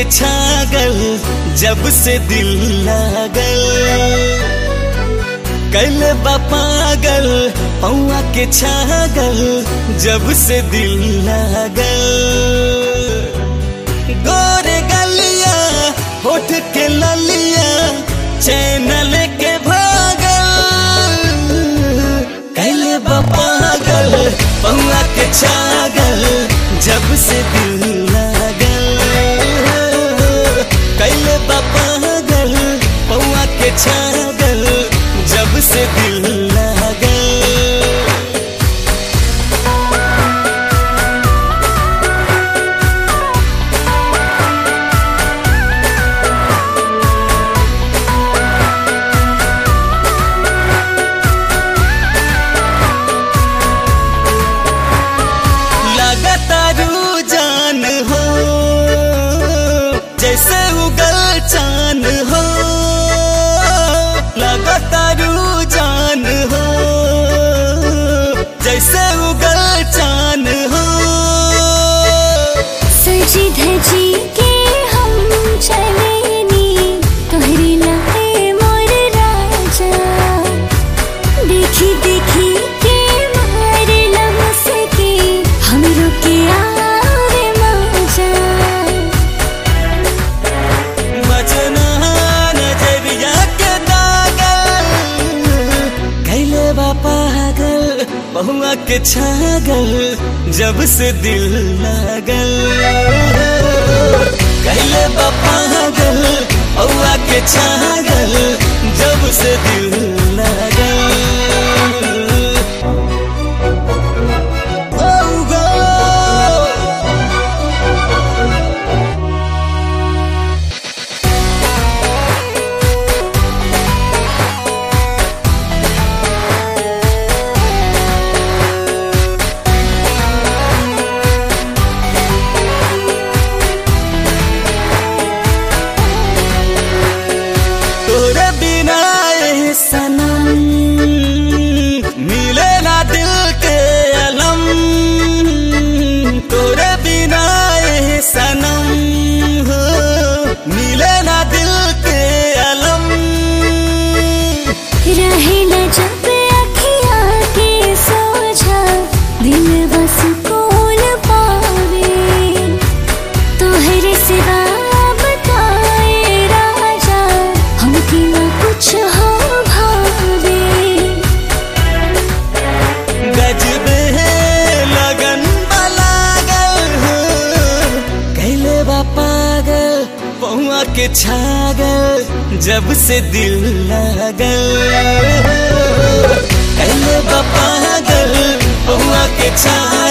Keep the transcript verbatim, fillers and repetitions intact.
के छागल जब से दिल लागल कल बा पागल पौआ के छागल जब से दिल लागल गोरे गलिया होठ के ललिया चैन लेके भागल कल बा पागल पौआ के छागल जब से दिल लागल कल बा पागल पौआ के छागल जब से दिल लागल लगातारू जान हो जैसे उगल चांद हो लगातारू जान हो जैसे उगल चांद हो सजी धजी के हम चलेनी तोहरी लाए मोर राजा देखी देखी के मार लमस के हमरो के आवे मजा बचना नजरिया के दागल कैले बा पागल पहुआ के छागल जब से दिल लागल कैले बा पागल पहुआ के छागल जब से दिल लागल ओ गो तोरे बिना ये सनम मिले ना दिल के अलम तोरे बिना ये सनम हो मिले ना दिल के अलम रहे न जब अखिया के सोझा दिल बस कौन पावे तोहरे सिवा बताए राजा हमके न कुछ हो भावे गजबे लगन लागल हो कैले बा पागल पहुआ के छागल जब से दिल लागल कैले बा पागल पहुआ के छागल